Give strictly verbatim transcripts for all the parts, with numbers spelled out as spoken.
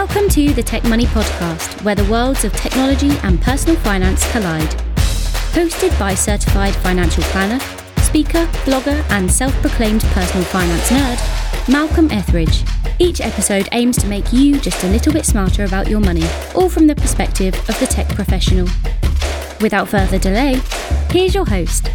Welcome to the Tech Money Podcast, where the worlds of technology and personal finance collide. Hosted by certified financial planner, speaker, blogger, and self-proclaimed personal finance nerd, Malcolm Etheridge. Each episode aims to make you just a little bit smarter about your money, all from the perspective of the tech professional. Without further delay, here's your host.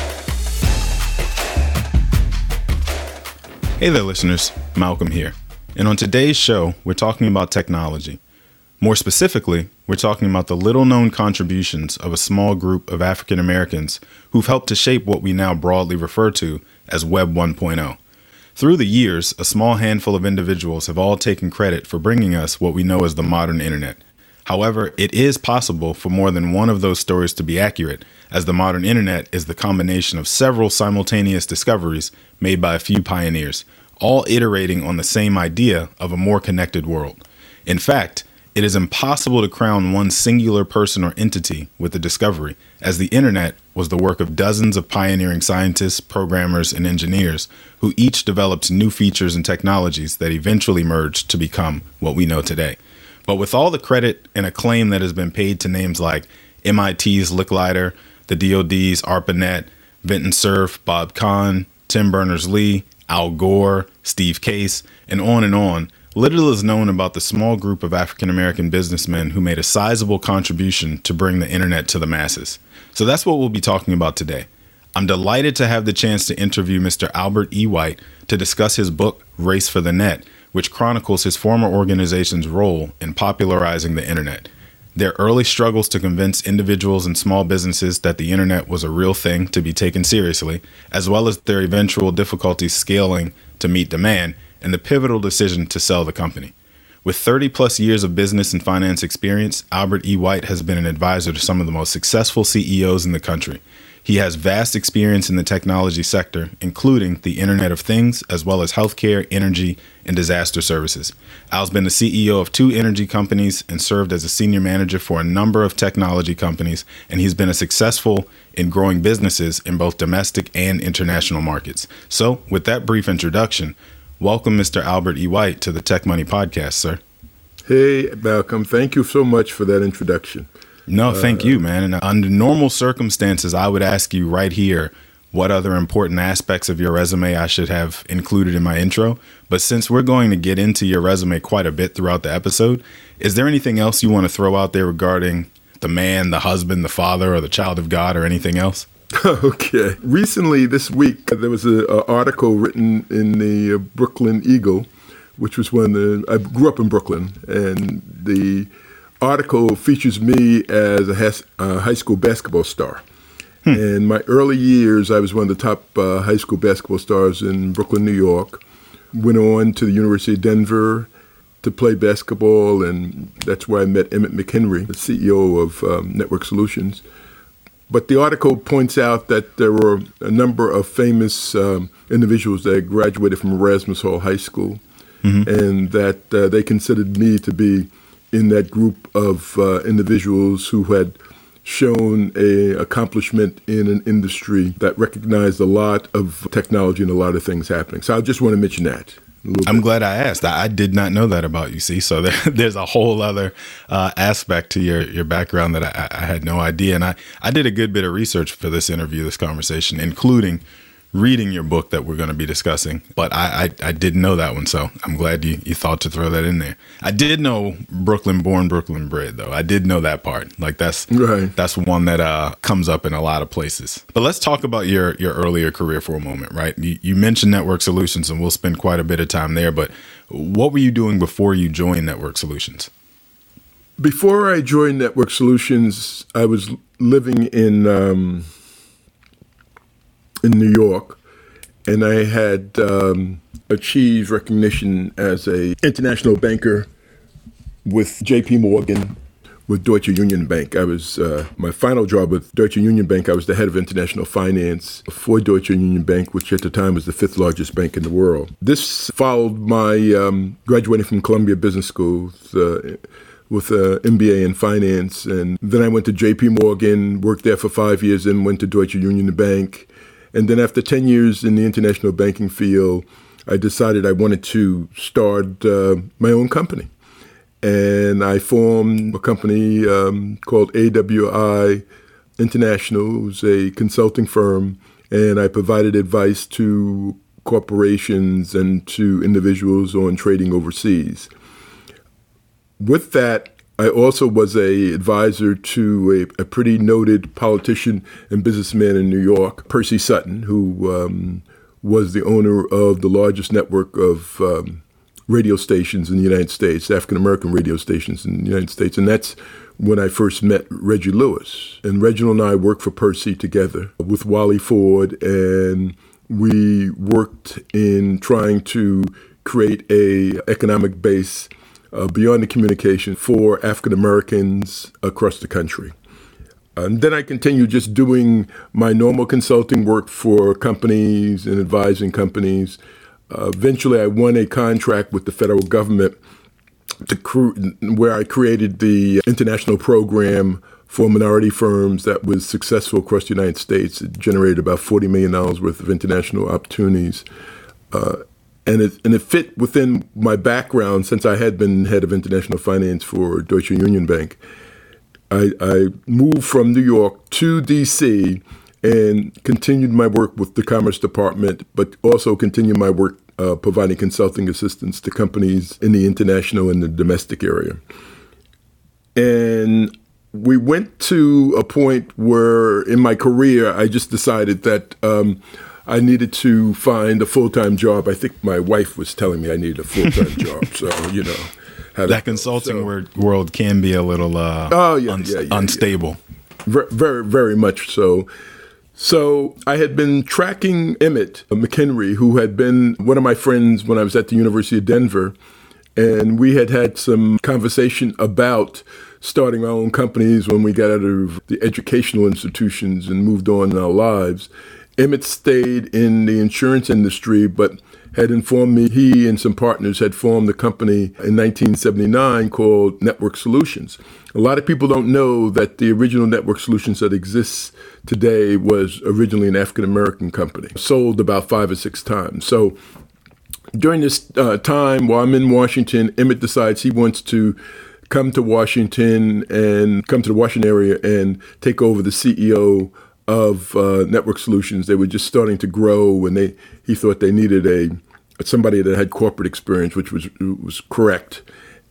Hey there, listeners. Malcolm here. And on today's show, we're talking about technology. More specifically, we're talking about the little-known contributions of a small group of African Americans who've helped to shape what we now broadly refer to as Web one point oh. Through the years, a small handful of individuals have all taken credit for bringing us what we know as the modern internet. However, it is possible for more than one of those stories to be accurate, as the modern internet is the combination of several simultaneous discoveries made by a few pioneers, all iterating on the same idea of a more connected world. In fact, it is impossible to crown one singular person or entity with the discovery, as the internet was the work of dozens of pioneering scientists, programmers, and engineers who each developed new features and technologies that eventually merged to become what we know today. But with all the credit and acclaim that has been paid to names like M I T's Licklider, the D O D's ARPANET, Vinton Cerf, Bob Kahn, Tim Berners-Lee, Al Gore, Steve Case, and on and on, little is known about the small group of African-American businessmen who made a sizable contribution to bring the internet to the masses. So that's what we'll be talking about today. I'm delighted to have the chance to interview Mister Albert E. White to discuss his book, Race for the Net, which chronicles his former organization's role in popularizing the internet, their early struggles to convince individuals and small businesses that the internet was a real thing to be taken seriously, as well as their eventual difficulties scaling to meet demand, and the pivotal decision to sell the company. With thirty plus years of business and finance experience, Albert E. White has been an advisor to some of the most successful C E Os in the country. He has vast experience in the technology sector, including the Internet of Things, as well as healthcare, energy, and disaster services. Al's been the C E O of two energy companies and served as a senior manager for a number of technology companies, and he's been a successful in growing businesses in both domestic and international markets. So, with that brief introduction, welcome Mister Albert E. White to the Tech Money Podcast, sir. Hey, Malcolm. Thank you so much for that introduction. No, thank uh, you, man. And under normal circumstances, I would ask you right here what other important aspects of your resume I should have included in my intro. But since we're going to get into your resume quite a bit throughout the episode, is there anything else you want to throw out there regarding the man, the husband, the father, or the child of God, or anything else? Okay. Recently, this week, there was an article written in the Brooklyn Eagle, which was when the, I grew up in Brooklyn, and the article features me as a has, uh, high school basketball star. Hmm. In my early years, I was one of the top uh, high school basketball stars in Brooklyn, New York. Went on to the University of Denver to play basketball, and that's where I met Emmett McHenry, the C E O of um, Network Solutions. But the article points out that there were a number of famous um, individuals that graduated from Erasmus Hall High School, mm-hmm. and that uh, they considered me to be in that group of uh, individuals who had shown a accomplishment in an industry that recognized a lot of technology and a lot of things happening. So I just want to mention that. I'm glad I asked. I did not know that about you, see? So there, there's a whole other uh, aspect to your, your background that I, I had no idea. And I, I did a good bit of research for this interview, this conversation, including reading your book that we're going to be discussing, but I, I, I didn't know that one, so I'm glad you, you thought to throw that in there. I did know Brooklyn born, Brooklyn bred, though. I did know that part. Like that's right. That's one that uh, comes up in a lot of places. But let's talk about your your earlier career for a moment, right? You, you mentioned Network Solutions, and we'll spend quite a bit of time there. But what were you doing before you joined Network Solutions? Before I joined Network Solutions, I was living in. Um, in New York, and I had um, achieved recognition as a international banker with J P Morgan, with Deutsche Union Bank. I was, uh, my final job with Deutsche Union Bank, I was the head of international finance for Deutsche Union Bank, which at the time was the fifth largest bank in the world. This followed my um, graduating from Columbia Business School, uh, with an M B A in finance, and then I went to J P Morgan, worked there for five years, and went to Deutsche Union Bank. And then after ten years in the international banking field, I decided I wanted to start uh, my own company. and I formed a company um, called A W I International. It was a consulting firm, and I provided advice to corporations and to individuals on trading overseas. With that, I also was a advisor to a, a pretty noted politician and businessman in New York, Percy Sutton, who um, was the owner of the largest network of um, radio stations in the United States, African-American radio stations in the United States. And that's when I first met Reggie Lewis. And Reginald and I worked for Percy together with Wally Ford, and we worked in trying to create a economic base Uh, beyond the communication for African Americans across the country. And then I continued just doing my normal consulting work for companies and advising companies. Uh, eventually, I won a contract with the federal government to cre- where I created the international program for minority firms that was successful across the United States. It generated about forty million dollars worth of international opportunities. Uh, And it, and it fit within my background since I had been head of international finance for Deutsche Union Bank. I, I moved from New York to D C and continued my work with the Commerce Department, but also continued my work uh, providing consulting assistance to companies in the international and the domestic area. And we went to a point where in my career, I just decided that um, I needed to find a full-time job. I think my wife was telling me I needed a full-time job. So, you know. That to, consulting so, word, world can be a little uh, oh, yeah, un- yeah, yeah, unstable. Yeah. Very, very much so. So I had been tracking Emmett McHenry, who had been one of my friends when I was at the University of Denver. And we had had some conversation about starting our own companies when we got out of the educational institutions and moved on in our lives. Emmett stayed in the insurance industry, but had informed me he and some partners had formed a company in nineteen seventy-nine called Network Solutions. A lot of people don't know that the original Network Solutions that exists today was originally an African-American company, sold about five or six times. So during this uh, time, while I'm in Washington, Emmett decides he wants to come to Washington and come to the Washington area and take over the C E O of uh, Network Solutions. They were just starting to grow, and they he thought they needed a somebody that had corporate experience, which was was correct.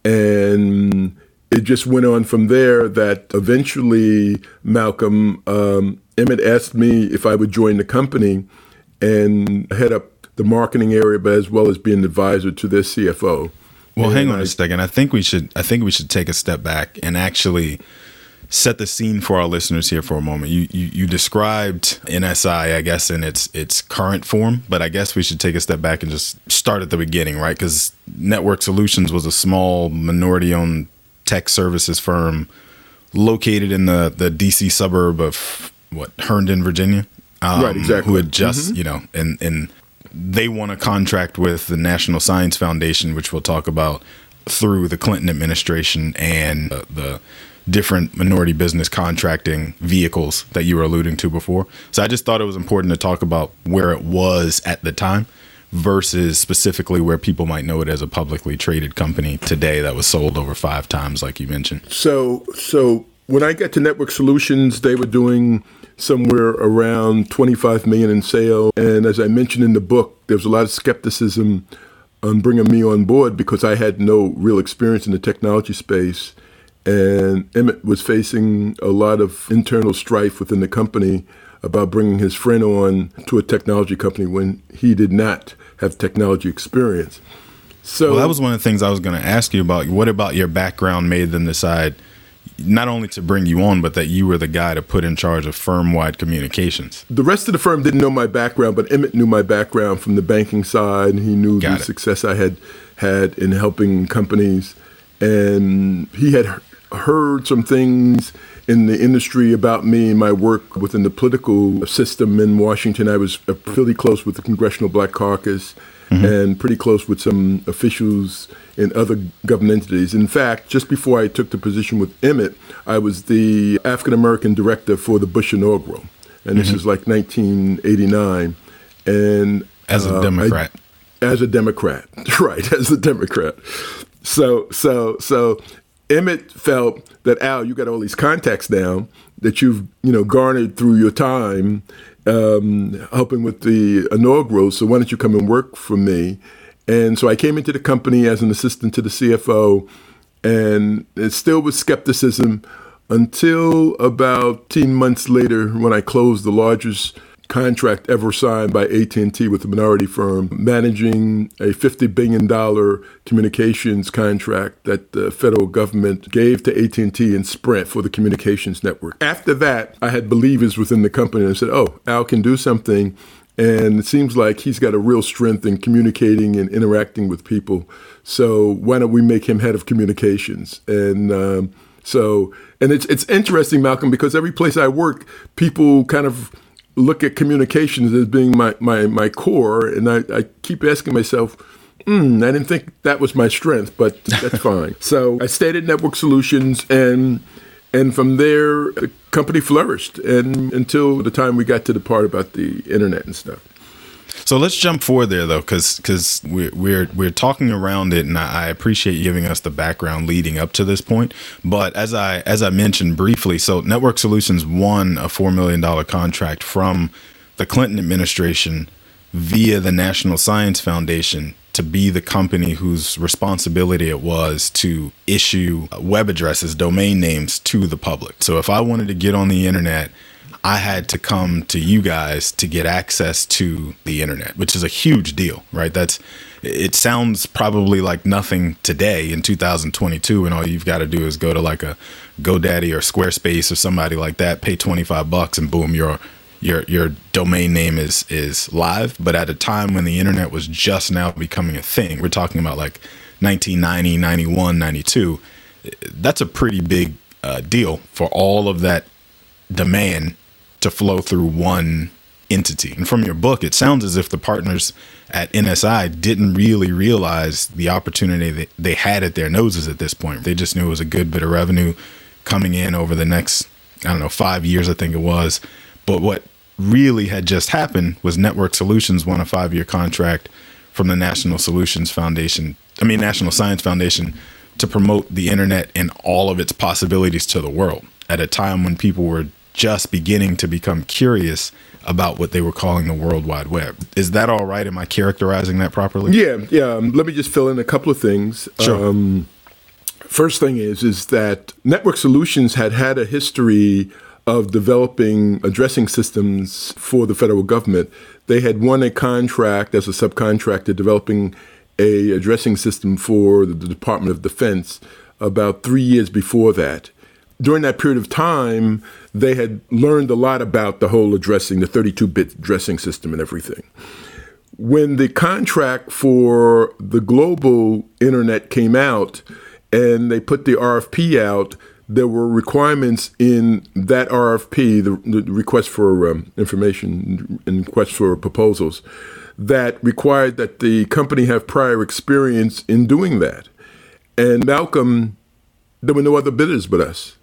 And it just went on from there that eventually, Malcolm, um, Emmett asked me if I would join the company and head up the marketing area, but as well as be an advisor to their C F O. Well, and hang on I, a second. I think we should. I think we should take a step back and actually set the scene for our listeners here for a moment. You, you you described N S I, I guess, in its its current form, but I guess we should take a step back and just start at the beginning, right? Because Network Solutions was a small minority-owned tech services firm located in the, the D C suburb of, what, Herndon, Virginia? Um, right, exactly. Who had just, mm-hmm. you know, and, and they won a contract with the National Science Foundation, which we'll talk about, through the Clinton administration and uh, the different minority business contracting vehicles that you were alluding to before. So I just thought it was important to talk about where it was at the time versus specifically where people might know it as a publicly traded company today that was sold over five times, like you mentioned. So, so when I got to Network Solutions, they were doing somewhere around twenty-five million in sales. And as I mentioned in the book, there was a lot of skepticism on bringing me on board because I had no real experience in the technology space. And Emmett was facing a lot of internal strife within the company about bringing his friend on to a technology company when he did not have technology experience. So well, that was one of the things I was going to ask you about. What about your background made them decide not only to bring you on, but that you were the guy to put in charge of firm-wide communications? The rest of the firm didn't know my background, but Emmett knew my background from the banking side. He knew Got the it. success I had had in helping companies. And he had heard some things in the industry about me and my work within the political system in Washington. I was pretty close with the Congressional Black Caucus mm-hmm. and pretty close with some officials in other government entities. In fact, just before I took the position with Emmett, I was the African-American director for the Bush inaugural. And this mm-hmm. is like nineteen eighty-nine. And as a uh, Democrat. I, as a Democrat, right, as a Democrat. So, so, so Emmett felt that, Al, you got all these contacts now that you've, you know, garnered through your time um, helping with the inaugural. So why don't you come and work for me? And so I came into the company as an assistant to the C F O, and it still was skepticism until about eighteen months later when I closed the largest contract ever signed by A T and T with a minority firm, managing a fifty billion dollars communications contract that the federal government gave to A T and T and Sprint for the communications network. After that, I had believers within the company and said, oh, Al can do something. And it seems like he's got a real strength in communicating and interacting with people. So why don't we make him head of communications? And um, so, and it's it's interesting, Malcolm, because every place I work, people kind of look at communications as being my, my, my core. And I, I keep asking myself, hmm, I didn't think that was my strength, but that's fine. So I stayed at Network Solutions, and and from there, the company flourished and until the time we got to the part about the internet and stuff. So let's jump forward there, though, because because we're, we're we're talking around it, and I appreciate you giving us the background leading up to this point. But as I as I mentioned briefly, so Network Solutions won a four million dollars contract from the Clinton administration via the National Science Foundation to be the company whose responsibility it was to issue web addresses, domain names to the public. So if I wanted to get on the internet, I had to come to you guys to get access to the internet, which is a huge deal, right? That's, it sounds probably like nothing today in two thousand twenty-two, and all you've got to do is go to like a GoDaddy or Squarespace or somebody like that, pay twenty-five bucks, and boom, your your your domain name is is live. But at a time when the internet was just now becoming a thing, we're talking about like nineteen ninety, ninety-one, ninety-two. That's a pretty big uh, deal for all of that demand to flow through one entity. And from your book, it sounds as if the partners at N S I didn't really realize the opportunity that they had at their noses at this point. They just knew it was a good bit of revenue coming in over the next, I don't know, five years, I think it was. But what really had just happened was Network Solutions won a five-year contract from the National Solutions Foundation, I mean, National Science Foundation, to promote the internet and all of its possibilities to the world at a time when people were just beginning to become curious about what they were calling the World Wide Web. Is that all right? Am I characterizing that properly? Yeah, yeah. Um, let me just fill in a couple of things. Sure. Um, first thing is, is that Network Solutions had had a history of developing addressing systems for the federal government. They had won a contract as a subcontractor developing a addressing system for the Department of Defense about three years before that. During that period of time, they had learned a lot about the whole addressing, the thirty-two bit addressing system and everything. When the contract for the global internet came out and they put the R F P out, there were requirements in that R F P, the, the request for um, information and request for proposals, that required that the company have prior experience in doing that. And Malcolm, there were no other bidders but us.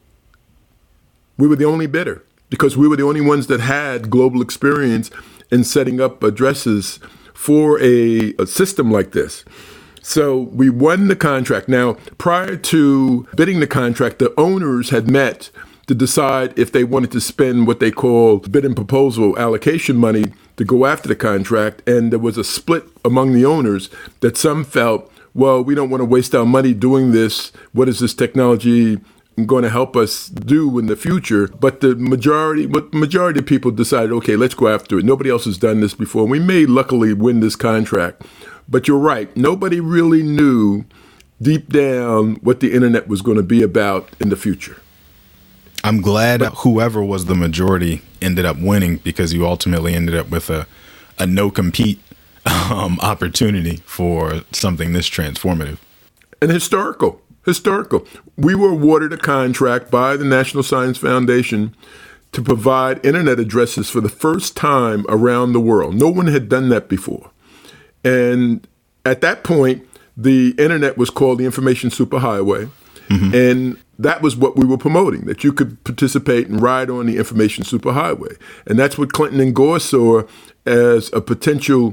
We were the only bidder because we were the only ones that had global experience in setting up addresses for a, a system like this. So we won the contract. Now, prior to bidding the contract, the owners had met to decide if they wanted to spend what they call bid and proposal allocation money to go after the contract. And there was a split among the owners that some felt, well, we don't want to waste our money doing this. What is this technology going to help us do in the future? But the majority, but majority of people decided, okay, let's go after it. Nobody else has done this before. We may luckily win this contract. But you're right. Nobody really knew deep down what the internet was going to be about in the future. I'm glad but, whoever was the majority ended up winning, because you ultimately ended up with a, a no-compete um, opportunity for something this transformative. And historical. Historical. We were awarded a contract by the National Science Foundation to provide internet addresses for the first time around the world. No one had done that before. And at that point, the internet was called the Information Superhighway. Mm-hmm. And that was what we were promoting, that you could participate and ride on the Information Superhighway. And that's what Clinton and Gore saw as a potential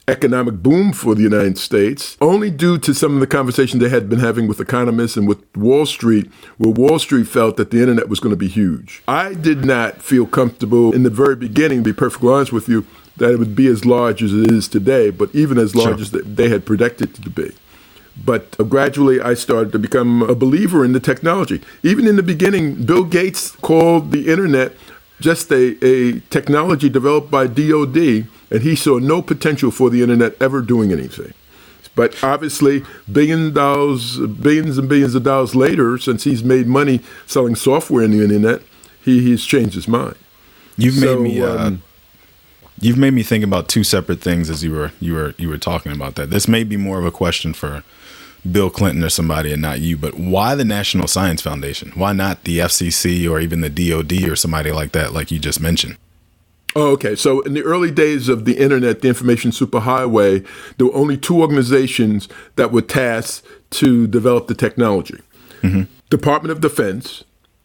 economic boom for the United States, only due to some of the conversations they had been having with economists and with Wall Street, where Wall Street felt that the internet was going to be huge. I did not feel comfortable in the very beginning, to be perfectly honest with you, that it would be as large as it is today, but even as large sure. as they had predicted it to be. But gradually, I started to become a believer in the technology. Even in the beginning, Bill Gates called the internet just a, a technology developed by D O D, and he saw no potential for the internet ever doing anything. But obviously, billion dollars, billions and billions of dollars later, since he's made money selling software in the internet, he, he's changed his mind. You've so, made me. Uh, um, you've made me think about two separate things as you were you were you were talking about that. This may be more of a question for Bill Clinton or somebody and not you, but why the National Science Foundation? Why not the F C C or even the D O D or somebody like that, like you just mentioned? Oh, okay. So in the early days of the internet, the information superhighway, there were only two organizations that were tasked to develop the technology. Mm-hmm. Department of Defense.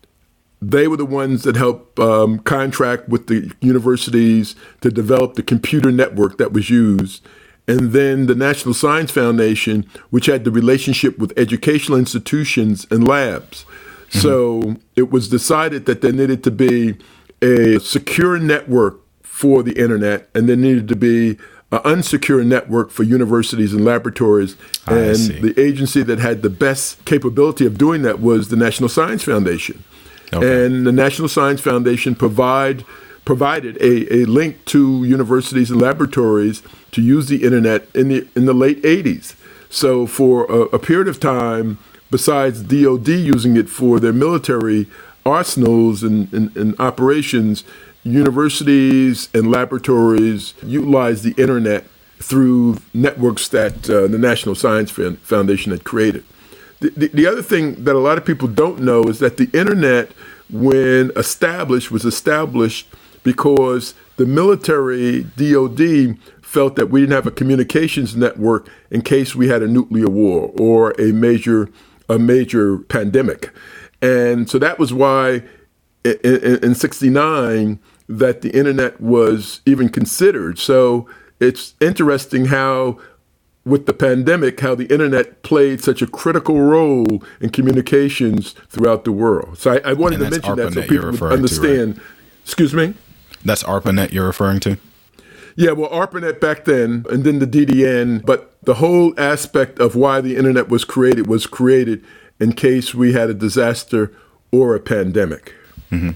They were the ones that helped um, contract with the universities to develop the computer network that was used. And then the National Science Foundation, which had the relationship with educational institutions and labs. Mm-hmm. So it was decided that there needed to be a secure network for the internet, and there needed to be an unsecure network for universities and laboratories. I and see. The agency that had the best capability of doing that was the National Science Foundation. Okay. And the National Science Foundation provide provided a, a link to universities and laboratories to use the internet in the in the late eighties. So for a, a period of time, besides D O D using it for their military arsenals and, and, and operations, universities and laboratories utilize the internet through networks that uh, the National Science Foundation had created. The, the, the other thing that a lot of people don't know is that the internet, when established, was established because the military, D O D, felt that we didn't have a communications network in case we had a nuclear war or a major a major pandemic. And so that was why in, in, in sixty-nine that the internet was even considered. So it's interesting how, with the pandemic, how the internet played such a critical role in communications throughout the world. So I, I wanted to mention that so people would understand. To, right? Excuse me? That's ARPANET you're referring to? Yeah, well, ARPANET back then, and then the D D N, but the whole aspect of why the internet was created was created in case we had a disaster or a pandemic. Mm-hmm.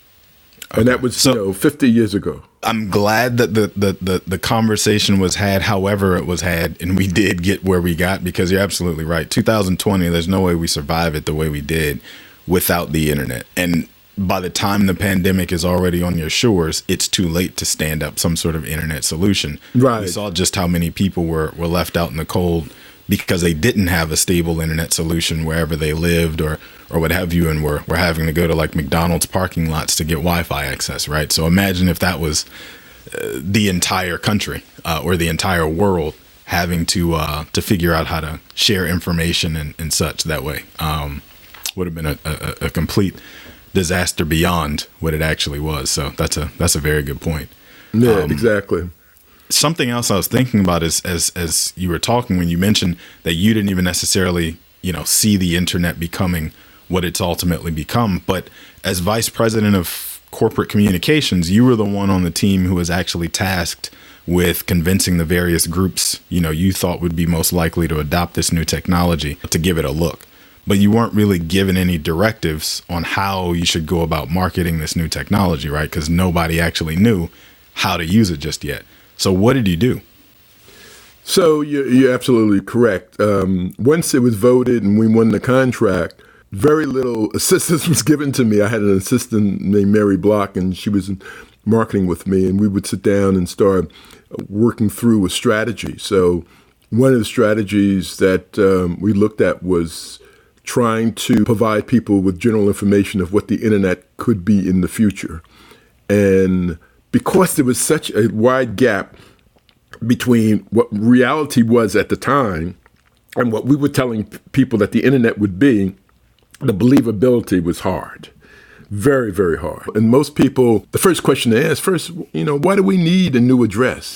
Okay. And that was, so, you know, fifty years ago. I'm glad that the, the, the, the conversation was had however it was had, and we did get where we got, because you're absolutely right. two thousand twenty, there's no way we survive it the way we did without the internet. And by the time the pandemic is already on your shores, it's too late to stand up some sort of internet solution. Right. We saw just how many people were, were left out in the cold because they didn't have a stable internet solution wherever they lived or or what have you, and were, were having to go to like McDonald's parking lots to get Wi-Fi access, right? So imagine if that was uh, the entire country uh, or the entire world having to uh, to figure out how to share information and, and such that way. Um, would have been a, a, a complete disaster beyond what it actually was. So that's a that's a very good point. Yeah, um, exactly. Something else I was thinking about is as as you were talking, when you mentioned that you didn't even necessarily, you know, see the internet becoming what it's ultimately become. But as vice president of corporate communications, you were the one on the team who was actually tasked with convincing the various groups, you know, you thought would be most likely to adopt this new technology to give it a look. But you weren't really given any directives on how you should go about marketing this new technology, right? Because nobody actually knew how to use it just yet. So what did you do? So you're, you're absolutely correct. Um, once it was voted and we won the contract, very little assistance was given to me. I had an assistant named Mary Block, and she was in marketing with me, and we would sit down and start working through a strategy. So one of the strategies that um, we looked at was trying to provide people with general information of what the internet could be in the future. And because there was such a wide gap between what reality was at the time and what we were telling people that the internet would be, the believability was hard. Very, very hard. And most people, the first question they ask first, you know, why do we need a new address?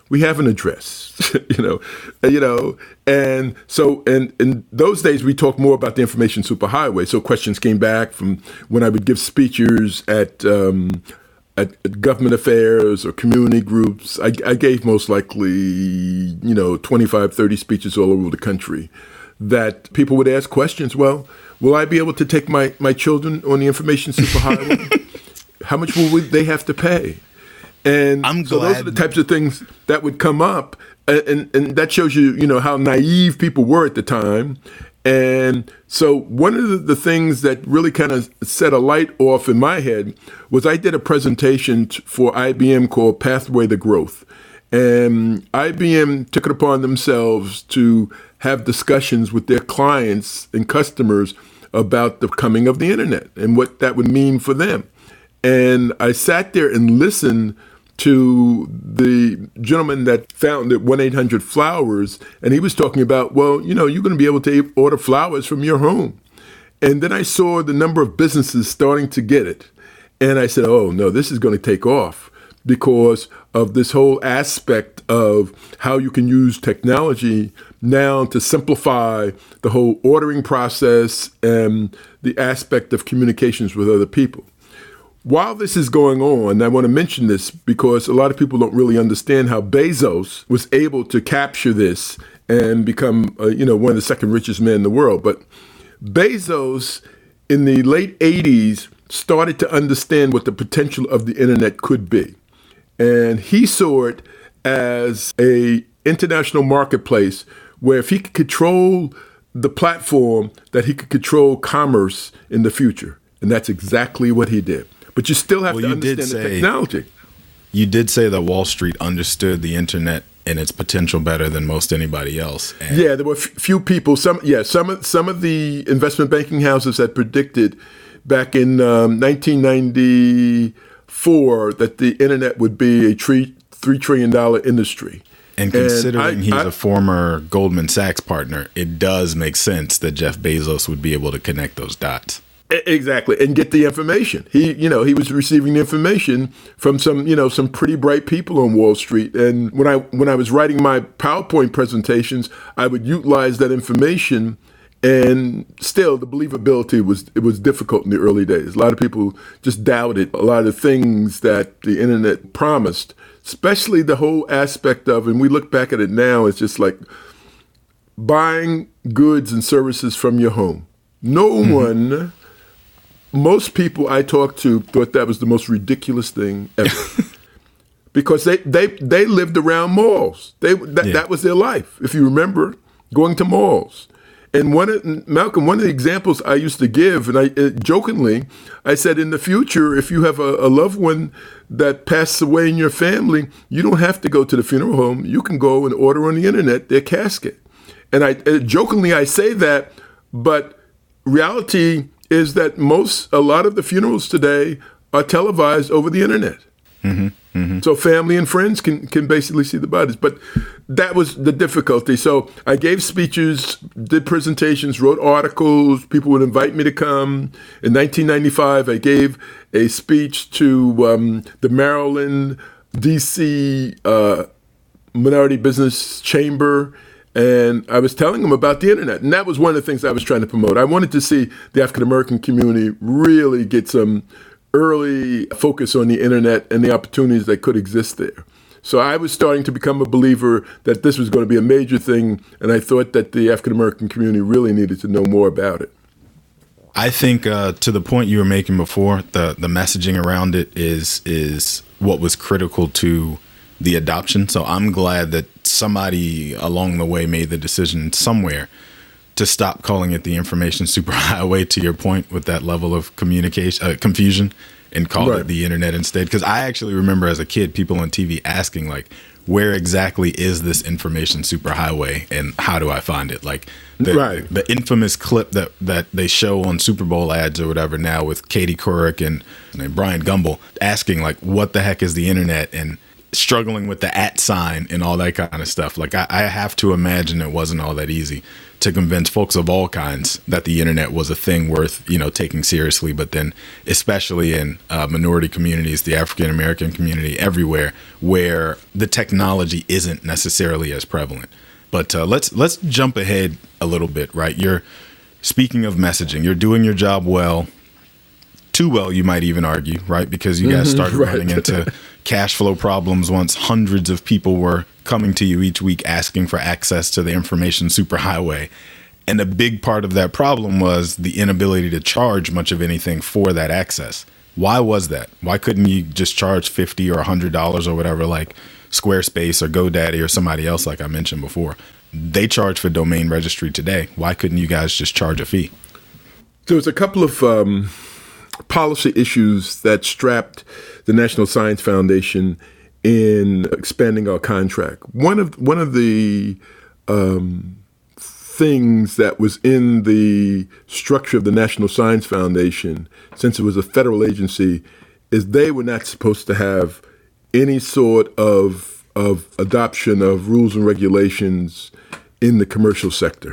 we have an address, you know, you know, and so and in those days we talked more about the information superhighway. So questions came back from when I would give speeches at um, at, at government affairs or community groups. I, I gave most likely, you know, twenty-five, thirty speeches all over the country. That people would ask questions. Well, will I be able to take my my children on the information superhighway? How much will we, they have to pay? And I'm so glad. those are the types of things that would come up. And, and, and that shows you, you know, how naive people were at the time. And so one of the, the things that really kind of set a light off in my head was I did a presentation t- for I B M called Pathway to Growth. And I B M took it upon themselves to have discussions with their clients and customers about the coming of the internet and what that would mean for them. And I sat there and listened to the gentleman that founded one eight hundred flowers, and he was talking about, well, you know, you're going to be able to order flowers from your home. And then I saw the number of businesses starting to get it. And I said, oh, no, this is going to take off because of this whole aspect of how you can use technology now to simplify the whole ordering process and the aspect of communications with other people. While this is going on, I want to mention this because a lot of people don't really understand how Bezos was able to capture this and become, uh, you know, one of the second richest men in the world. But Bezos, in the late eighties, started to understand what the potential of the internet could be. And he saw it as a international marketplace where if he could control the platform, that he could control commerce in the future. And that's exactly what he did. But you still have well, to you understand did the say, technology. You did say that Wall Street understood the internet and its potential better than most anybody else. And yeah, there were f- few people. Some, yeah, some of some of the investment banking houses had predicted back in um, nineteen ninety-four that the internet would be a three three trillion dollar industry. And considering and I, he's I, a former Goldman Sachs partner, it does make sense that Jeff Bezos would be able to connect those dots. Exactly, and get the information. He, you know, he was receiving the information from some, you know, some pretty bright people on Wall Street. And when I when I was writing my PowerPoint presentations, I would utilize that information. And still, the believability was it was difficult in the early days. A lot of people just doubted a lot of things that the internet promised, especially the whole aspect of. And we look back at it now, it's just like buying goods and services from your home. No mm-hmm. one. Most people I talked to thought that was the most ridiculous thing ever, because they, they, they lived around malls. They that, yeah. that was their life. If you remember, going to malls. And one of, Malcolm, one of the examples I used to give, and I uh, jokingly, I said, in the future, if you have a, a loved one that passes away in your family, you don't have to go to the funeral home. You can go and order on the internet their casket. And I uh, jokingly I say that, but reality is that most, a lot of the funerals today are televised over the internet. Mm-hmm, mm-hmm. So family and friends can, can basically see the bodies. But that was the difficulty. So I gave speeches, did presentations, wrote articles. People would invite me to come. In nineteen ninety-five, I gave a speech to um, the Maryland, D C uh, Minority Business Chamber. And I was telling them about the internet. And that was one of the things I was trying to promote. I wanted to see the African-American community really get some early focus on the internet and the opportunities that could exist there. So I was starting to become a believer that this was going to be a major thing. And I thought that the African-American community really needed to know more about it. I think uh, to the point you were making before, the, the messaging around it is is what was critical to the adoption. So I'm glad that somebody along the way made the decision somewhere to stop calling it the information superhighway, to your point, with that level of communication, uh, confusion, and call right. it the internet instead. Because I actually remember as a kid, people on T V asking, like, where exactly is this information superhighway and how do I find it? Like the, right. the infamous clip that, that they show on Super Bowl ads or whatever now with Katie Couric and, and Brian Gumbel asking, like, what the heck is the internet? And struggling with the at sign and all that kind of stuff. Like I, I have to imagine it wasn't all that easy to convince folks of all kinds that the internet was a thing worth, you know, taking seriously. But then especially in uh, minority communities, the African American community, everywhere where the technology isn't necessarily as prevalent. But uh, let's let's jump ahead a little bit, right? You're speaking of messaging, you're doing your job well. Too well, you might even argue, right? Because you guys started right. running into cash flow problems once hundreds of people were coming to you each week asking for access to the information superhighway. And a big part of that problem was the inability to charge much of anything for that access. Why was that? Why couldn't you just charge fifty dollars or one hundred dollars or whatever, like Squarespace or GoDaddy or somebody else, like I mentioned before? They charge for domain registry today. Why couldn't you guys just charge a fee? There was a couple of um, policy issues that strapped the National Science Foundation in expanding our contract. One of one of the um, things that was in the structure of the National Science Foundation, since it was a federal agency, is they were not supposed to have any sort of of adoption of rules and regulations in the commercial sector.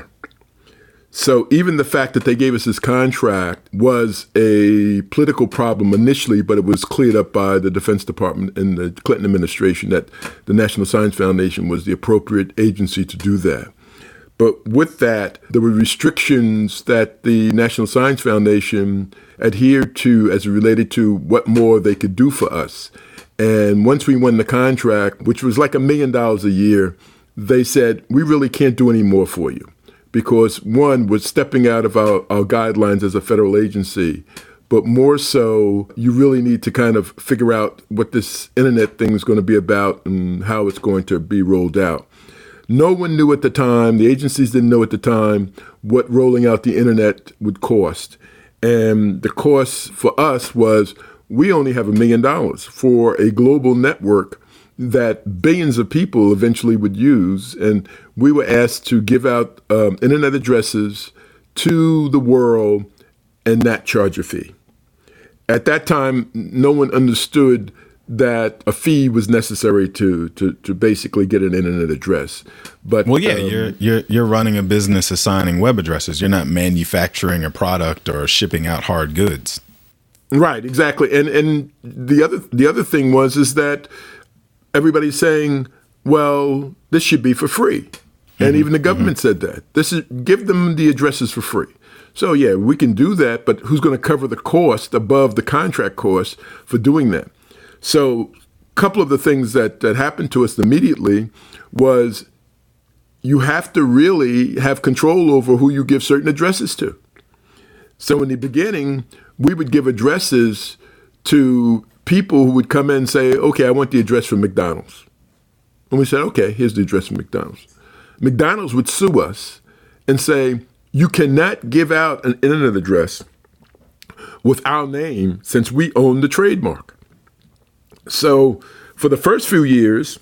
So even the fact that they gave us this contract was a political problem initially, but it was cleared up by the Defense Department and the Clinton administration that the National Science Foundation was the appropriate agency to do that. But with that, there were restrictions that the National Science Foundation adhered to as it related to what more they could do for us. And once we won the contract, which was like a million dollars a year, they said, we really can't do any more for you. Because one, we're stepping out of our, our guidelines as a federal agency, but more so, you really need to kind of figure out what this internet thing is going to be about and how it's going to be rolled out. No one knew at the time, the agencies didn't know at the time, what rolling out the internet would cost. And the cost for us was, we only have a million dollars for a global network that billions of people eventually would use. And we were asked to give out um, internet addresses to the world and not charge a fee. At that time, no one understood that a fee was necessary to to, to basically get an internet address. But well, yeah, um, you're you're you're running a business assigning web addresses. You're not manufacturing a product or shipping out hard goods. Right, exactly. And and the other the other thing was is that everybody's saying, well, this should be for free. Mm-hmm. And even the government mm-hmm. said that. This is give them the addresses for free. So, yeah, we can do that, but who's going to cover the cost above the contract cost for doing that? So a couple of the things that, that happened to us immediately was you have to really have control over who you give certain addresses to. So in the beginning, we would give addresses to people who would come in and say, okay, I want the address for McDonald's. And we said, okay, here's the address for McDonald's. McDonald's would sue us and say, you cannot give out an internet address with our name since we own the trademark. So for the first few years,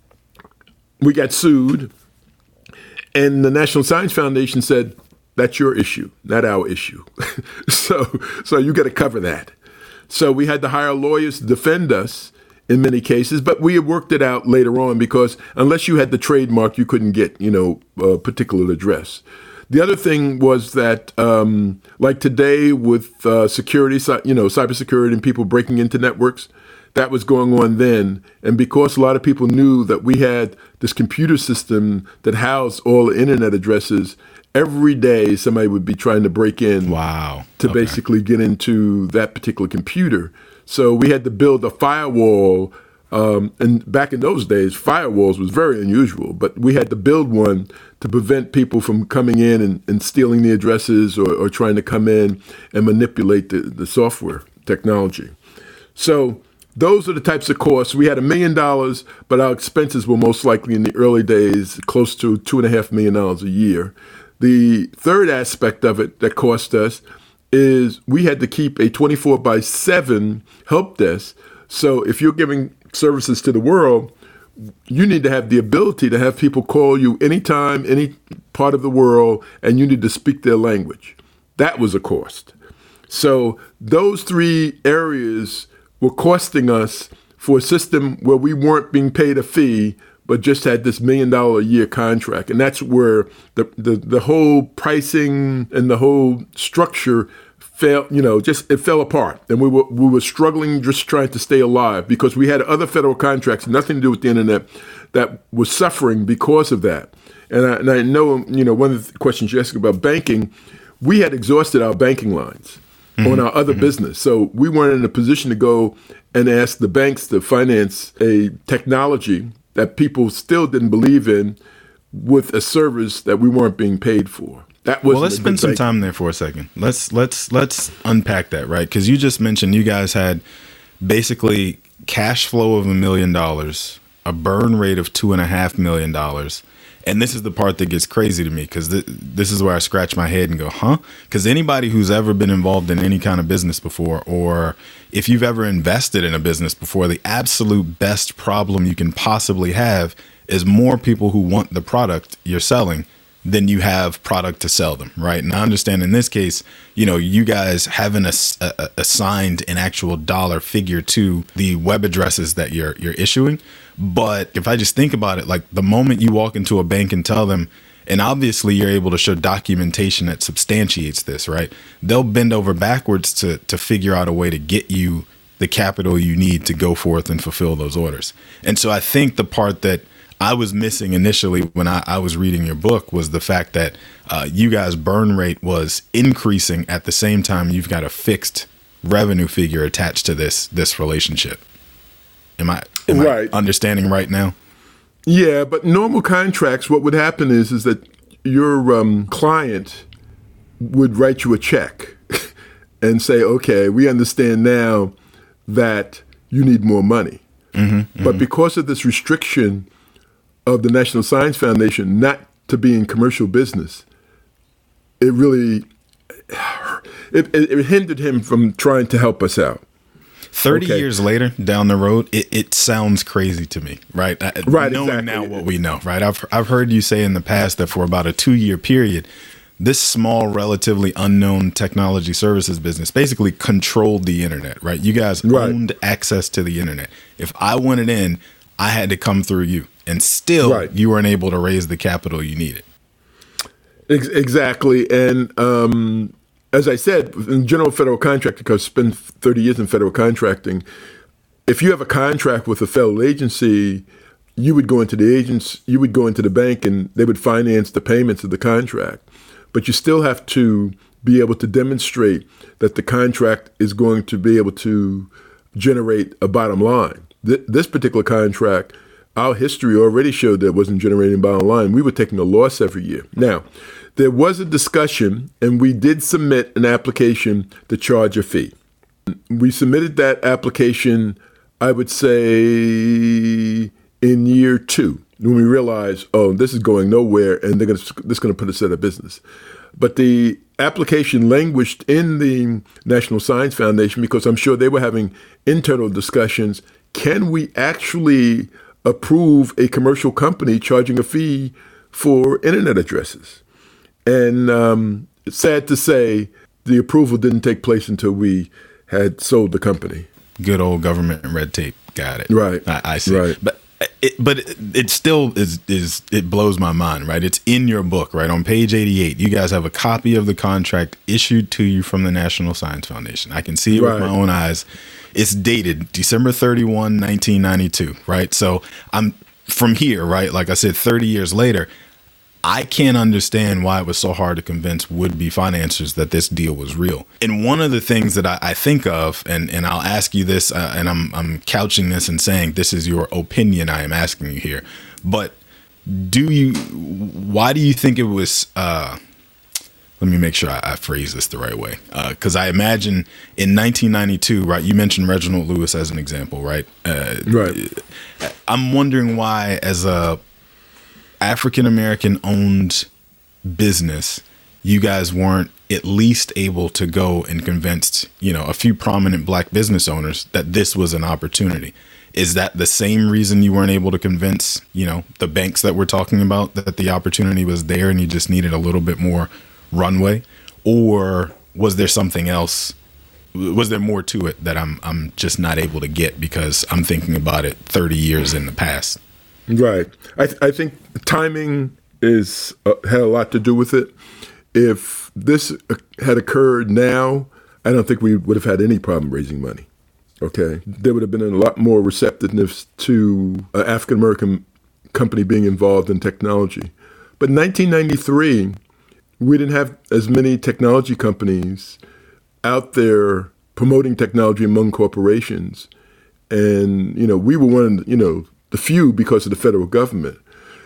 we got sued, and the National Science Foundation said, that's your issue, not our issue. so, so you got to cover that. So we had to hire lawyers to defend us in many cases, but we had worked it out later on because unless you had the trademark, you couldn't get, you know, a particular address. The other thing was that, um, like today with uh, security, you know, cybersecurity and people breaking into networks, that was going on then. And because a lot of people knew that we had this computer system that housed all the internet addresses, every day somebody would be trying to break in wow. to okay. basically get into that particular computer. So we had to build a firewall. Um, and back in those days, firewalls was very unusual, but we had to build one to prevent people from coming in and, and stealing the addresses or, or trying to come in and manipulate the, the software technology. So those are the types of costs. We had a million dollars, but our expenses were most likely in the early days close to two and a half million dollars a year. The third aspect of it that cost us is we had to keep a twenty-four by seven help desk. So if you're giving services to the world, you need to have the ability to have people call you anytime, any part of the world, and you need to speak their language. That was a cost. So those three areas were costing us for a system where we weren't being paid a fee, but just had this million dollar a year contract. And that's where the, the, the whole pricing and the whole structure fell, you know, just it fell apart. And we were we were struggling, just trying to stay alive, because we had other federal contracts, nothing to do with the internet, that was suffering because of that. And I, and I know, you know, one of the questions you asked about banking, we had exhausted our banking lines mm-hmm. on our other mm-hmm. business. So we weren't in a position to go and ask the banks to finance a technology that people still didn't believe in with a service that we weren't being paid for. That was well. Let's spend some time there for a second. Let's let's let's unpack that, right? Because you just mentioned you guys had basically cash flow of a million dollars, a burn rate of two and a half million dollars. And this is the part that gets crazy to me, because th- this is where I scratch my head and go, huh? Because anybody who's ever been involved in any kind of business before, or if you've ever invested in a business before, the absolute best problem you can possibly have is more people who want the product you're selling than you have product to sell them, right? And I understand in this case, you know, you guys haven't ass- uh, assigned an actual dollar figure to the web addresses that you're you're issuing. But if I just think about it, like the moment you walk into a bank and tell them, and obviously you're able to show documentation that substantiates this, right? They'll bend over backwards to to figure out a way to get you the capital you need to go forth and fulfill those orders. And so I think the part that I was missing initially when I, I was reading your book was the fact that uh, you guys' burn rate was increasing at the same time you've got a fixed revenue figure attached to this this relationship. Am I am right. I understanding right now? Yeah, but normal contracts, what would happen is is that your um, client would write you a check and say, okay, we understand now that you need more money. Mm-hmm, mm-hmm. But because of this restriction of the National Science Foundation not to be in commercial business, it really it, it, it hindered him from trying to help us out. thirty okay. years later down the road, it, it sounds crazy to me, right? Right, Knowing exactly. now what we know, right? I've I've heard you say in the past that for about a two-year period, this small, relatively unknown technology services business basically controlled the internet, right? You guys right. owned access to the internet. If I wanted in, I had to come through you. And still, right. you weren't able to raise the capital you needed. Ex- exactly. And um, as I said, in general federal contracting, because I spent thirty years in federal contracting, if you have a contract with a federal agency, you would go into the agents, you would go into the bank, and they would finance the payments of the contract. But you still have to be able to demonstrate that the contract is going to be able to generate a bottom line. Th- this particular contract, our history already showed that it wasn't generating bottom line. We were taking a loss every year. Now, there was a discussion, and we did submit an application to charge a fee. We submitted that application, I would say, in year two, when we realized, oh, this is going nowhere, and they're going to, this is going to put us out of business. But the application languished in the National Science Foundation because I'm sure they were having internal discussions. Can we actually approve a commercial company charging a fee for internet addresses? And um, it's sad to say the approval didn't take place until we had sold the company. Good old government red tape. Got it. Right. I, I see. Right. But it, but it, it still is, is, it blows my mind, right? It's in your book, right? On page eighty-eight, you guys have a copy of the contract issued to you from the National Science Foundation. I can see it right. with my own eyes. It's dated December thirty-first, nineteen ninety-two, right? So I'm from here, right? Like I said, thirty years later, I can't understand why it was so hard to convince would-be financiers that this deal was real. And one of the things that I, I think of, and, and I'll ask you this, uh, and I'm I'm couching this and saying this is your opinion I am asking you here, but do you, why do you think it was, uh, let me make sure I, I phrase this the right way, because uh, I imagine in nineteen ninety-two, right, you mentioned Reginald Lewis as an example, right? Uh, right. I'm wondering why, as a African-American owned business, you guys weren't at least able to go and convince, you know, a few prominent black business owners that this was an opportunity. Is that the same reason you weren't able to convince, you know, the banks that we're talking about that the opportunity was there and you just needed a little bit more runway? Or was there something else was there more to it that I'm I'm just not able to get because I'm thinking about it thirty years in the past? Right. I th- I think timing is uh, had a lot to do with it. If this had occurred now, I don't think we would have had any problem raising money. Okay, there would have been a lot more receptiveness to an African American company being involved in technology. But in nineteen ninety-three, we didn't have as many technology companies out there promoting technology among corporations, and you know we were one of the, you know the few because of the federal government.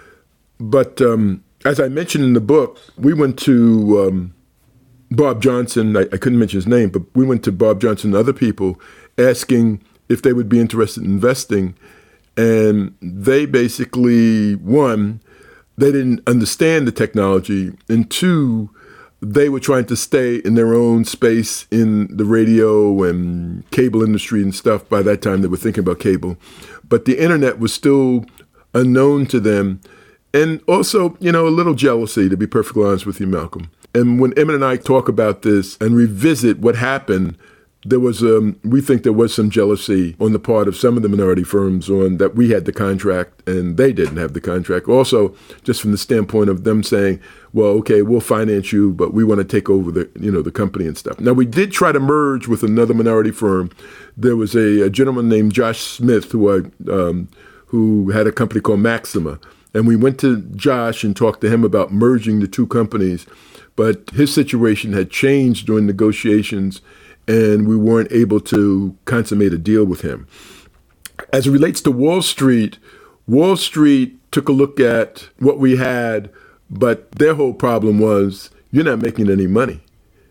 But um, as I mentioned in the book, we went to um, Bob Johnson. I, I couldn't mention his name, but we went to Bob Johnson and other people asking if they would be interested in investing. And they basically, one, they didn't understand the technology. And two, they were trying to stay in their own space in the radio and cable industry and stuff. By that time, they were thinking about cable. But the internet was still unknown to them. And also, you know, a little jealousy, to be perfectly honest with you, Malcolm. And when Emmett and I talk about this and revisit what happened, there was, um, we think there was some jealousy on the part of some of the minority firms on that we had the contract and they didn't have the contract. Also, just from the standpoint of them saying, well, okay, we'll finance you, but we want to take over the, you know, the company and stuff. Now, we did try to merge with another minority firm. There was a, a gentleman named Josh Smith who I, um, who had a company called Maxima. And we went to Josh and talked to him about merging the two companies. But his situation had changed during negotiations, and we weren't able to consummate a deal with him. As it relates to Wall Street, Wall Street took a look at what we had, but their whole problem was, you're not making any money.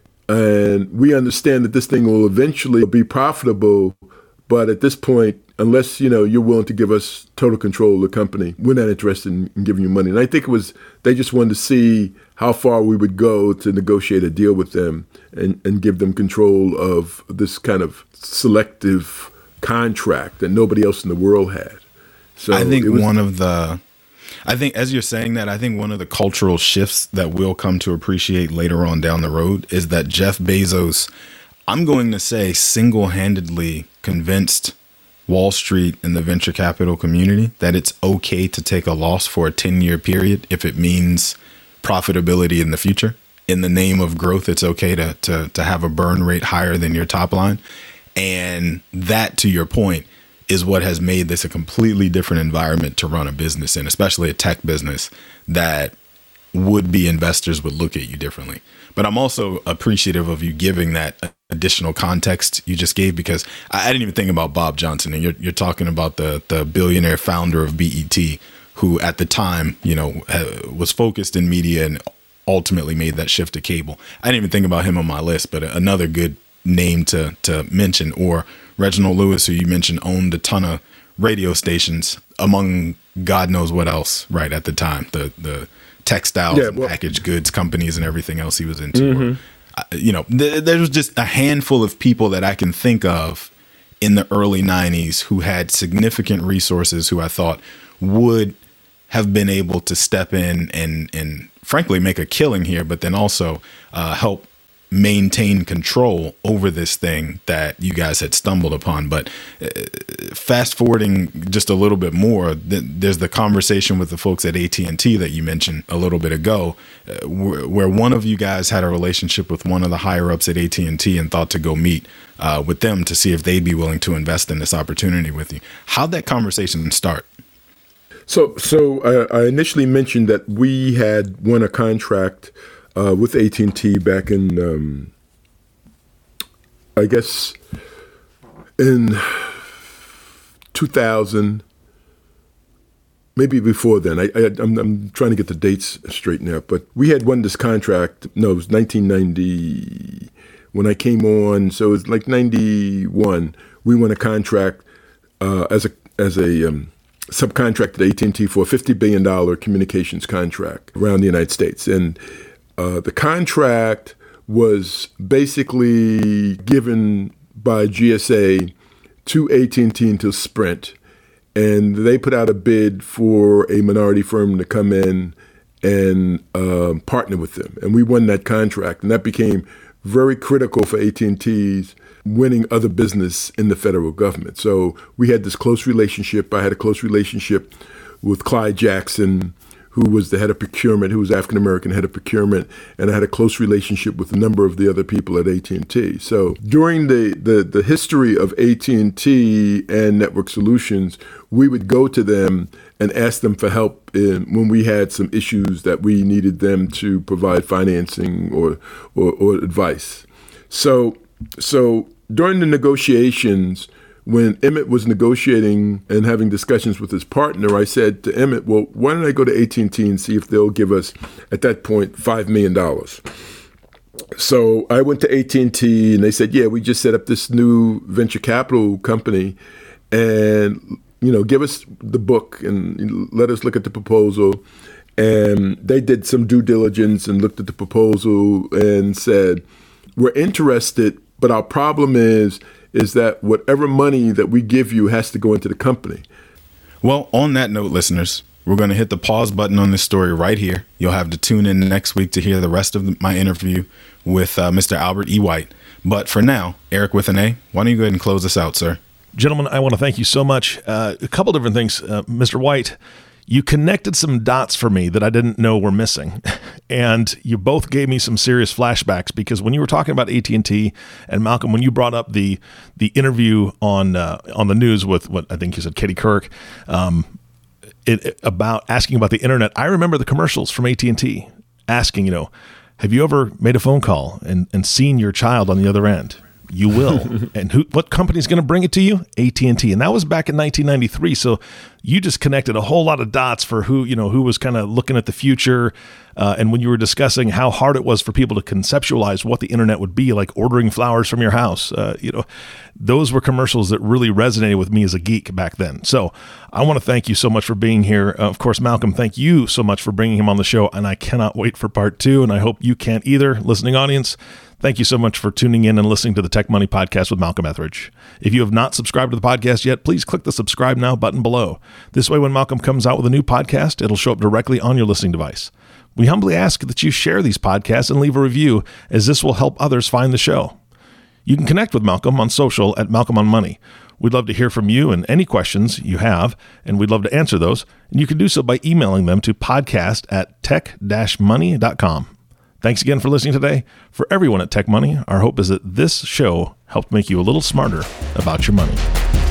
And we understand that this thing will eventually be profitable, but at this point, unless, you know, you're willing to give us total control of the company, we're not interested in, in giving you money. And I think it was, they just wanted to see how far we would go to negotiate a deal with them and, and give them control of this kind of selective contract that nobody else in the world had. So I think was, one of the, I think as you're saying that, I think one of the cultural shifts that we'll come to appreciate later on down the road is that Jeff Bezos, I'm going to say, single-handedly convinced Wall Street and the venture capital community that it's okay to take a loss for a ten-year period if it means profitability in the future. In the name of growth, it's okay to to to have a burn rate higher than your top line. And that, to your point, is what has made this a completely different environment to run a business in, especially a tech business, that would-be investors would look at you differently. But I'm also appreciative of you giving that additional context you just gave, because I, I didn't even think about Bob Johnson. And you're, you're talking about the the billionaire founder of B E T, who at the time, you know, was focused in media and ultimately made that shift to cable. I didn't even think about him on my list, but another good name to to mention. Or Reginald Lewis, who you mentioned, owned a ton of radio stations, among God knows what else, right, at the time. The the textiles, yeah, well, and packaged goods companies and everything else he was into. Mm-hmm. Uh, you know, th- there was just a handful of people that I can think of in the early nineties who had significant resources who I thought would have been able to step in and, and frankly, make a killing here, but then also uh, help maintain control over this thing that you guys had stumbled upon. But uh, fast forwarding just a little bit more, th- there's the conversation with the folks at A T and T that you mentioned a little bit ago, uh, wh- where one of you guys had a relationship with one of the higher ups at A T and T and thought to go meet uh, with them to see if they'd be willing to invest in this opportunity with you. How'd that conversation start? So, so uh, I initially mentioned that we had won a contract Uh, with A T and T back in, um, I guess, in two thousand, maybe before then. I, I, I'm, I'm trying to get the dates straightened out, but we had won this contract. No, it was nineteen ninety when I came on. So it was like ninety-one. We won a contract uh, as a as a um, subcontractor at A T and T for a fifty billion dollars communications contract around the United States, and Uh, the contract was basically given by G S A to A T and T and to Sprint, and they put out a bid for a minority firm to come in and uh, partner with them. And we won that contract, and that became very critical for A T and T's winning other business in the federal government. So we had this close relationship. I had a close relationship with Clyde Jackson, who was the head of procurement, who was African-American head of procurement, and I had a close relationship with a number of the other people at A T and T. So during the, the, the history of A T and T and Network Solutions, we would go to them and ask them for help in, when we had some issues that we needed them to provide financing or, or, or advice. So, so during the negotiations, when Emmett was negotiating and having discussions with his partner, I said to Emmett, well, why don't I go to A T and T and see if they'll give us, at that point, five million dollars. So I went to A T and T and they said, yeah, we just set up this new venture capital company and, you know, give us the book and let us look at the proposal. And they did some due diligence and looked at the proposal and said, we're interested, but our problem is, is that whatever money that we give you has to go into the company. Well, on that note, listeners, we're going to hit the pause button on this story right here. You'll have to tune in next week to hear the rest of my interview with uh, Mister Albert E. White. But for now, Eric with an A, why don't you go ahead and close us out, sir? Gentlemen, I want to thank you so much. Uh, a couple different things. Uh, Mister White, you connected some dots for me that I didn't know were missing. And you both gave me some serious flashbacks, because when you were talking about A T and T and Malcolm, when you brought up the the interview on uh, on the news with what I think you said, Katie Couric, um, it, it, about asking about the internet, I remember the commercials from A T and T asking, you know, have you ever made a phone call and, and seen your child on the other end? You will. And who? What company is going to bring it to you? A T and T. And that was back in nineteen ninety-three. So you just connected a whole lot of dots for who, you know, who was kind of looking at the future. Uh, and when you were discussing how hard it was for people to conceptualize what the internet would be, like ordering flowers from your house, uh, you know, those were commercials that really resonated with me as a geek back then. So I want to thank you so much for being here. Uh, of course, Malcolm, thank you so much for bringing him on the show. And I cannot wait for part two. And I hope you can't either, listening audience. Thank you so much for tuning in and listening to the Tech Money Podcast with Malcolm Etheridge. If you have not subscribed to the podcast yet, please click the subscribe now button below. This way, when Malcolm comes out with a new podcast, it'll show up directly on your listening device. We humbly ask that you share these podcasts and leave a review, as this will help others find the show. You can connect with Malcolm on social at Malcolm on Money. We'd love to hear from you and any questions you have, and we'd love to answer those. And you can do so by emailing them to podcast at tech dash money dot com. Thanks again for listening today. For everyone at Tech Money, our hope is that this show helped make you a little smarter about your money.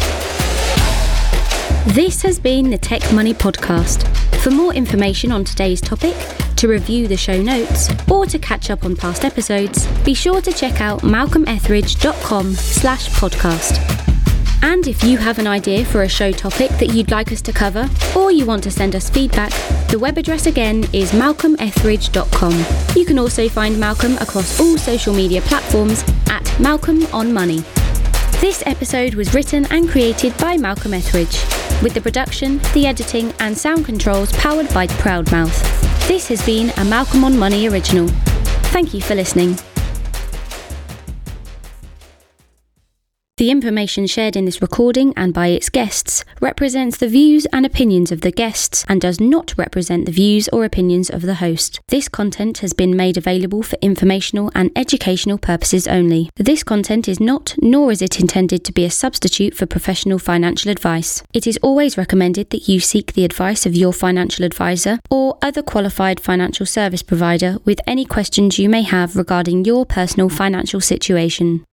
This has been the Tech Money Podcast. For more information on today's topic, to review the show notes, or to catch up on past episodes, be sure to check out malcolm etheridge dot com slash podcast. And if you have an idea for a show topic that you'd like us to cover, or you want to send us feedback, the web address again is malcolm etheridge dot com. You can also find Malcolm across all social media platforms at Malcolm on Money. This episode was written and created by Malcolm Etheridge, with the production, the editing and sound controls powered by Proudmouth. This has been a Malcolm on Money original. Thank you for listening. The information shared in this recording and by its guests represents the views and opinions of the guests and does not represent the views or opinions of the host. This content has been made available for informational and educational purposes only. This content is not, nor is it intended to be a substitute for professional financial advice. It is always recommended that you seek the advice of your financial advisor or other qualified financial service provider with any questions you may have regarding your personal financial situation.